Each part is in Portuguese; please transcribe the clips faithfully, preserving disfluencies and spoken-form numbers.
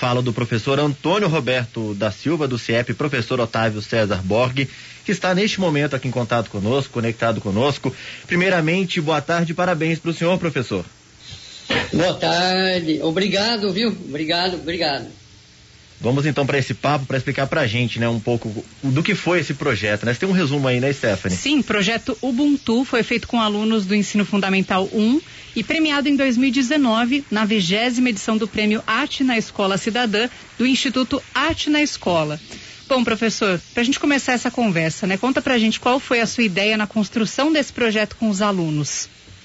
Falo do professor Antônio Roberto da Silva, do C I E P, professor Otávio César Borg, que está neste momento aqui em contato conosco, conectado conosco. Primeiramente, boa tarde e parabéns para o senhor, professor. Boa tarde, obrigado, viu? Obrigado, obrigado. Vamos então para esse papo, para explicar para a gente, né, um pouco do que foi esse projeto, né? Você tem um resumo aí, né, Stephanie? Sim, projeto Ubuntu foi feito com alunos do Ensino Fundamental um e premiado em dois mil e dezenove na vigésima edição do Prêmio Arte na Escola Cidadã do Instituto Arte na Escola. Bom, professor, para a gente começar essa conversa, né, conta pra gente qual foi a sua ideia na construção desse projeto com os alunos.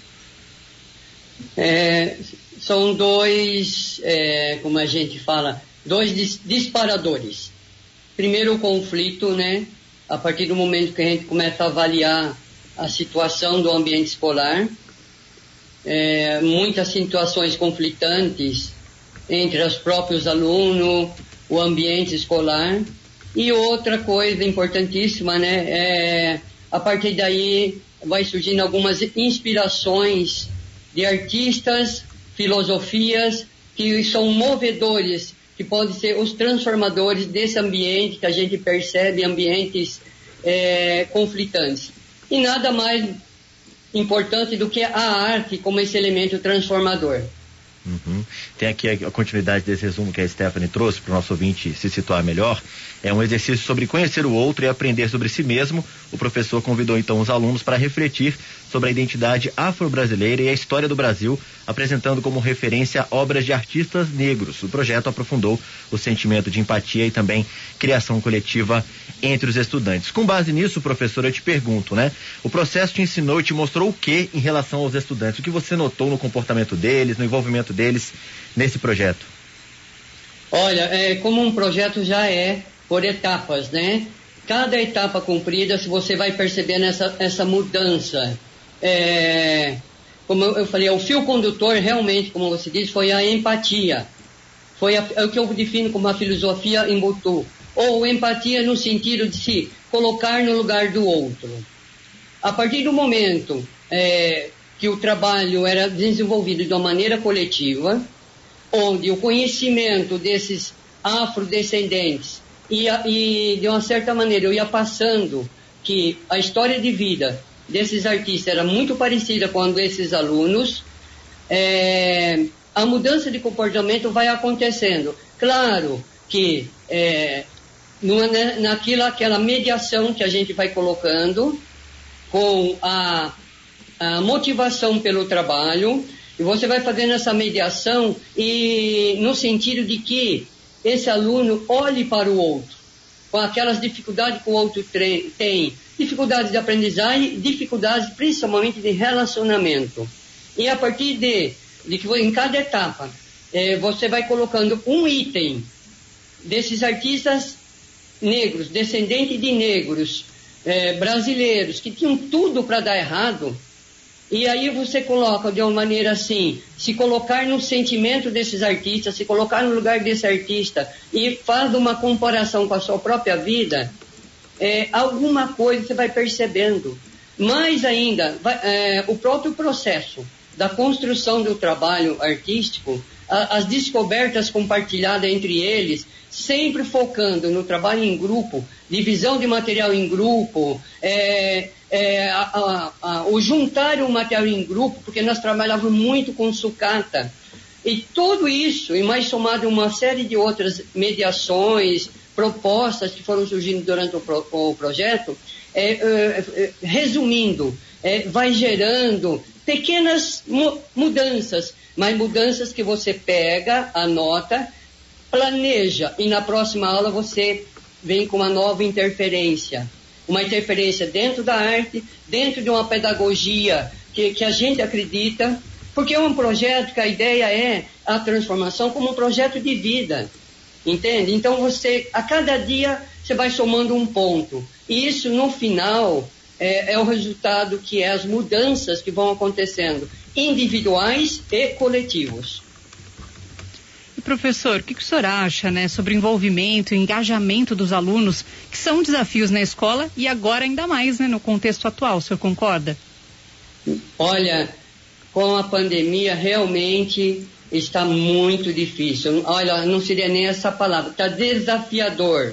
É, são dois, é, como a gente fala, dois dis- disparadores. Primeiro o conflito, né? A partir do momento que a gente começa a avaliar a situação do ambiente escolar, é, muitas situações conflitantes entre os próprios alunos, o ambiente escolar. E outra coisa importantíssima, né? É, a partir daí vai surgindo algumas inspirações de artistas, filosofias que são movedores, que podem ser os transformadores desse ambiente que a gente percebe, ambientes é, conflitantes. E nada mais importante do que a arte como esse elemento transformador. Uhum. Tem aqui a continuidade desse resumo que a Stephanie trouxe para o nosso ouvinte se situar melhor. É um exercício sobre conhecer o outro e aprender sobre si mesmo. O professor convidou então os alunos para refletir sobre a identidade afro-brasileira e a história do Brasil, apresentando como referência obras de artistas negros. O projeto aprofundou o sentimento de empatia e também criação coletiva entre os estudantes. Com base nisso, professor, eu te pergunto, né? O processo te ensinou e te mostrou o que em relação aos estudantes? O que você notou no comportamento deles, no envolvimento deles nesse projeto? Olha, é, como um projeto já é por etapas, né? Cada etapa cumprida, se você vai percebendo essa, essa mudança. É, como eu falei, o fio condutor realmente, como você disse, foi a empatia. Foi a, é o que eu defino como a filosofia Ubuntu. Ou empatia no sentido de se colocar no lugar do outro. A partir do momento é, que o trabalho era desenvolvido de uma maneira coletiva, onde o conhecimento desses afrodescendentes ia, e de uma certa maneira eu ia passando que a história de vida desses artistas era muito parecida com a desses alunos, é, a mudança de comportamento vai acontecendo. Claro que é, naquilo, aquela mediação que a gente vai colocando com a, a motivação pelo trabalho, e você vai fazendo essa mediação e no sentido de que esse aluno olhe para o outro, com aquelas dificuldades que o outro tem, dificuldades de aprendizagem, dificuldades principalmente de relacionamento. E a partir de, de que em cada etapa, eh, você vai colocando um item desses artistas negros, descendentes de negros, eh, brasileiros, que tinham tudo para dar errado. E aí você coloca de uma maneira assim, se colocar no sentimento desses artistas, se colocar no lugar desse artista e faz uma comparação com a sua própria vida, é, alguma coisa você vai percebendo. Mais ainda, vai, é, o próprio processo da construção do trabalho artístico, a, as descobertas compartilhadas entre eles, sempre focando no trabalho em grupo, divisão de material em grupo, é, É, a, a, a, o juntar o material em grupo, porque nós trabalhávamos muito com sucata, e tudo isso, e mais somado uma série de outras mediações, propostas que foram surgindo durante o, pro, o projeto, é, é, é, resumindo, é, vai gerando pequenas mu- mudanças, mas mudanças que você pega, anota, planeja, e na próxima aula você vem com uma nova interferência. Uma interferência dentro da arte, dentro de uma pedagogia que, que a gente acredita, porque é um projeto que a ideia é a transformação como um projeto de vida, entende? Então você, a cada dia, você vai somando um ponto, e isso no final é, é o resultado que é as mudanças que vão acontecendo, individuais e coletivos. Professor, o que, que o senhor acha, né, sobre o envolvimento e engajamento dos alunos, que são desafios na escola e agora ainda mais, né, no contexto atual, o senhor concorda? Olha, com a pandemia realmente está muito difícil. Olha, não seria nem essa palavra, está desafiador.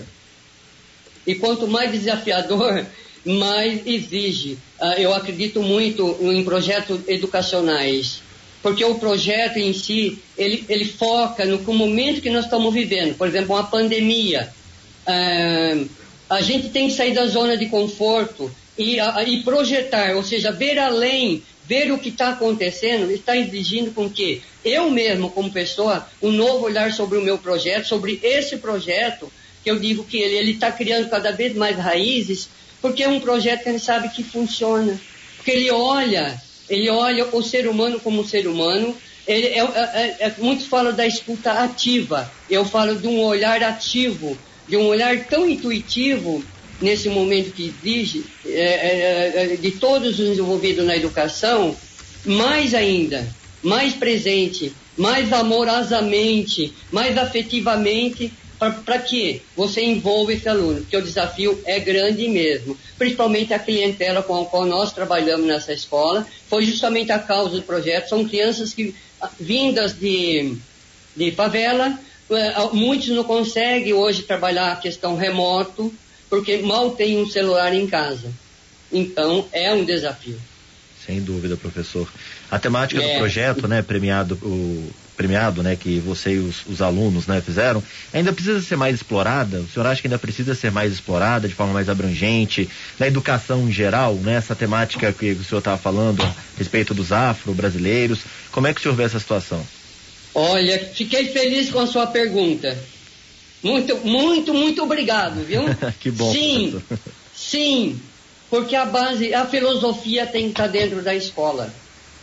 E quanto mais desafiador, mais exige. Uh, eu acredito muito em projetos educacionais, porque o projeto em si, ele, ele foca no momento que nós estamos vivendo. Por exemplo, uma pandemia. Uh, a gente tem que sair da zona de conforto e, a, e projetar, ou seja, ver além, ver o que está acontecendo, está exigindo com que eu mesmo, como pessoa, um novo olhar sobre o meu projeto, sobre esse projeto, que eu digo que ele está criando cada vez mais raízes, porque é um projeto que ele sabe que funciona. Porque ele olha, ele olha o ser humano como um ser humano. Ele é, é, é, muitos falam da escuta ativa. Eu falo de um olhar ativo, de um olhar tão intuitivo, nesse momento que exige, é, é, de todos os envolvidos na educação, mais ainda, mais presente, mais amorosamente, mais afetivamente, para que você envolva esse aluno, porque o desafio é grande mesmo, principalmente a clientela com a qual nós trabalhamos nessa escola, foi justamente a causa do projeto. São crianças que, vindas de, de favela, muitos não conseguem hoje trabalhar a questão remoto, porque mal tem um celular em casa. Então, é um desafio. Sem dúvida, professor. A temática é. do projeto, né, premiado, o, premiado, né, que você e os, os alunos, né, fizeram, ainda precisa ser mais explorada? O senhor acha que ainda precisa ser mais explorada de forma mais abrangente, na educação em geral, né, essa temática que o senhor estava falando a respeito dos afro-brasileiros? Como é que o senhor vê essa situação? Olha, fiquei feliz com a sua pergunta. Muito, muito, muito obrigado, viu? Que bom, sim, professor. Sim, porque a base, a filosofia tem que estar dentro da escola.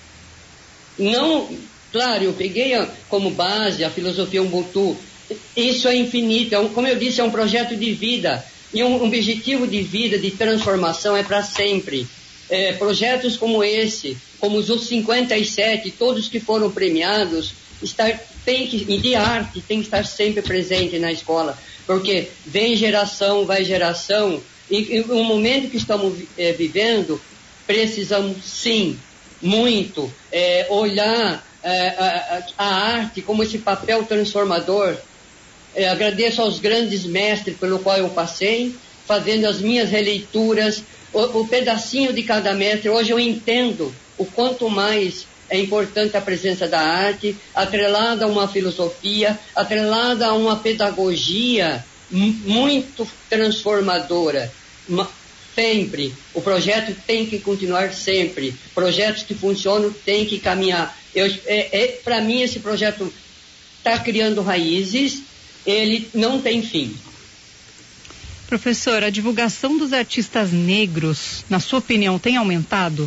Não, claro, eu peguei a, como base a filosofia Ubuntu. Isso é infinito, é um, como eu disse, é um projeto de vida. E um, um objetivo de vida, de transformação, é para sempre. É, projetos como esse, como os cinquenta e sete, todos que foram premiados, estar, tem que, e de arte, tem que estar sempre presente na escola. Porque vem geração, vai geração, e, e no momento que estamos é, vivendo, precisamos sim, muito, é, olhar é, a, a arte como esse papel transformador. É, agradeço aos grandes mestres pelo qual eu passei, fazendo as minhas releituras, o, o pedacinho de cada mestre. Hoje eu entendo o quanto mais é importante a presença da arte, atrelada a uma filosofia, atrelada a uma pedagogia muito transformadora. Sempre. O projeto tem que continuar sempre. Projetos que funcionam têm que caminhar. Eu, é, é, para mim, esse projeto está criando raízes, ele não tem fim. Professor, a divulgação dos artistas negros, na sua opinião, tem aumentado?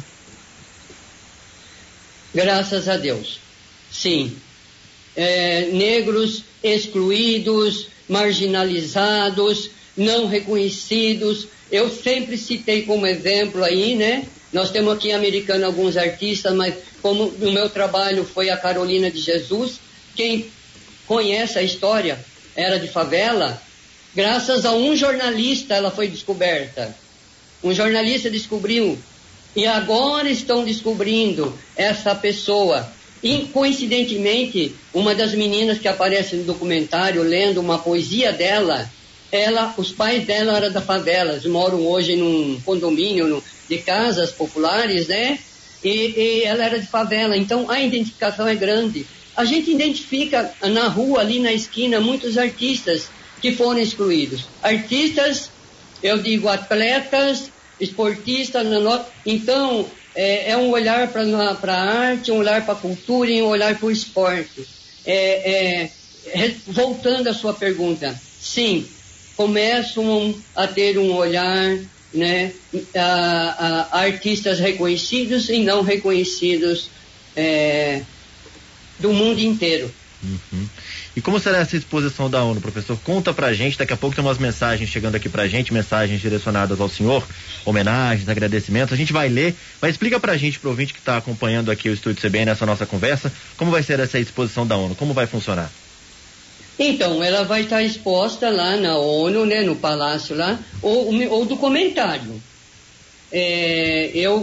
Graças a Deus. Sim. É, negros excluídos, marginalizados, não reconhecidos. Eu sempre citei como exemplo aí, né? Nós temos aqui em Americana alguns artistas, mas como no meu trabalho foi a Carolina de Jesus, quem conhece a história, era de favela, graças a um jornalista ela foi descoberta. Um jornalista descobriu, e agora estão descobrindo essa pessoa. E, coincidentemente, uma das meninas que aparece no documentário, lendo uma poesia dela, ela, os pais dela eram da favela, eles moram hoje num condomínio no, de casas populares, né? E, e ela era de favela, então a identificação é grande. A gente identifica na rua, ali na esquina, muitos artistas que foram excluídos. Artistas, eu digo atletas, esportistas, então é, é um olhar para a arte, um olhar para a cultura e um olhar para o esporte. É, é, voltando à sua pergunta, sim, começam a ter um olhar, né, a, a artistas reconhecidos e não reconhecidos é, do mundo inteiro. Uhum. E como será essa exposição da ONU, professor? Conta pra gente, daqui a pouco tem umas mensagens chegando aqui pra gente, mensagens direcionadas ao senhor, homenagens, agradecimentos, a gente vai ler, mas explica pra gente, pro ouvinte que está acompanhando aqui o Estúdio C B N nessa nossa conversa, como vai ser essa exposição da ONU, como vai funcionar? Então, ela vai estar exposta lá na ONU, né, no palácio lá, ou, ou documentário. É, eu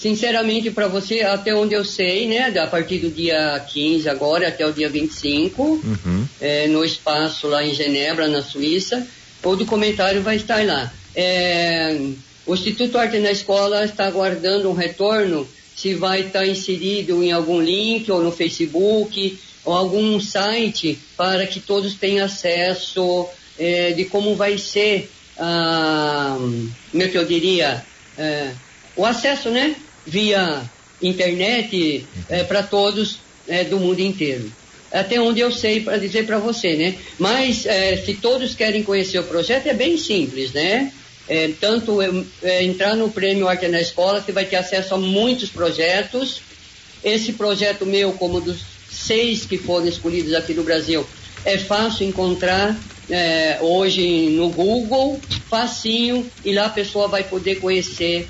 sinceramente para você, até onde eu sei, né, a partir do dia quinze agora até o dia vinte e cinco, uhum. é, no espaço lá em Genebra, na Suíça, o documentário vai estar lá. É, o Instituto Arte na Escola está aguardando um retorno, se vai estar inserido em algum link ou no Facebook ou algum site para que todos tenham acesso é, de como vai ser, ah, como é que eu diria, é, o acesso, né, via internet é, para todos é, do mundo inteiro. Até onde eu sei para dizer para você, né? Mas é, se todos querem conhecer o projeto, é bem simples, né? É, tanto é, entrar no Prêmio Arte na Escola, você vai ter acesso a muitos projetos. Esse projeto meu, como dos seis que foram escolhidos aqui no Brasil, é fácil encontrar é, hoje no Google, facinho, e lá a pessoa vai poder conhecer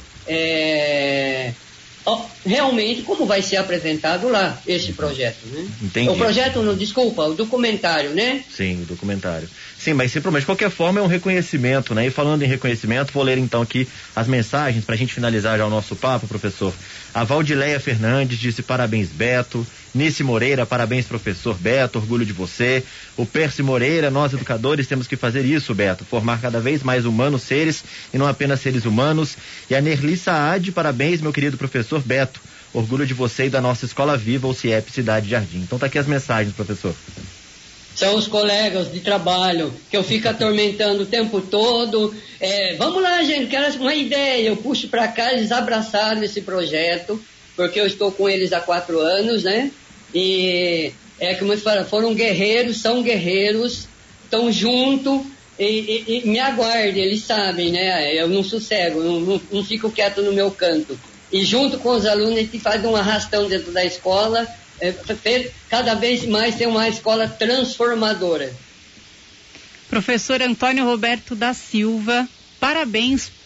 é, realmente como vai ser apresentado lá esse projeto, né? Entendi. O projeto, não, desculpa, o documentário, né? Sim, o documentário. Sim, mas sempre, mas de qualquer forma é um reconhecimento, né? E falando em reconhecimento, vou ler então aqui as mensagens para a gente finalizar já o nosso papo, professor. A Valdileia Fernandes disse parabéns, Beto. Nice Moreira, parabéns, professor Beto, orgulho de você. O Percy Moreira, nós educadores temos que fazer isso, Beto, formar cada vez mais humanos seres e não apenas seres humanos. E a Nerli Saad, parabéns, meu querido professor Beto, orgulho de você e da nossa Escola Viva, o CIEP Cidade Jardim. Então tá aqui as mensagens, professor. São os colegas de trabalho que eu fico atormentando o tempo todo. É, vamos lá, gente, quero uma ideia. Eu puxo para cá, eles abraçaram esse projeto, porque eu estou com eles há quatro anos, né? E é como eles falam, foram guerreiros, são guerreiros, estão junto e, e, e me aguardem, eles sabem, né? Eu não sossego, não, não, não fico quieto no meu canto. E junto com os alunos a gente faz um arrastão dentro da escola, é, cada vez mais tem uma escola transformadora. Professor Antônio Roberto da Silva, parabéns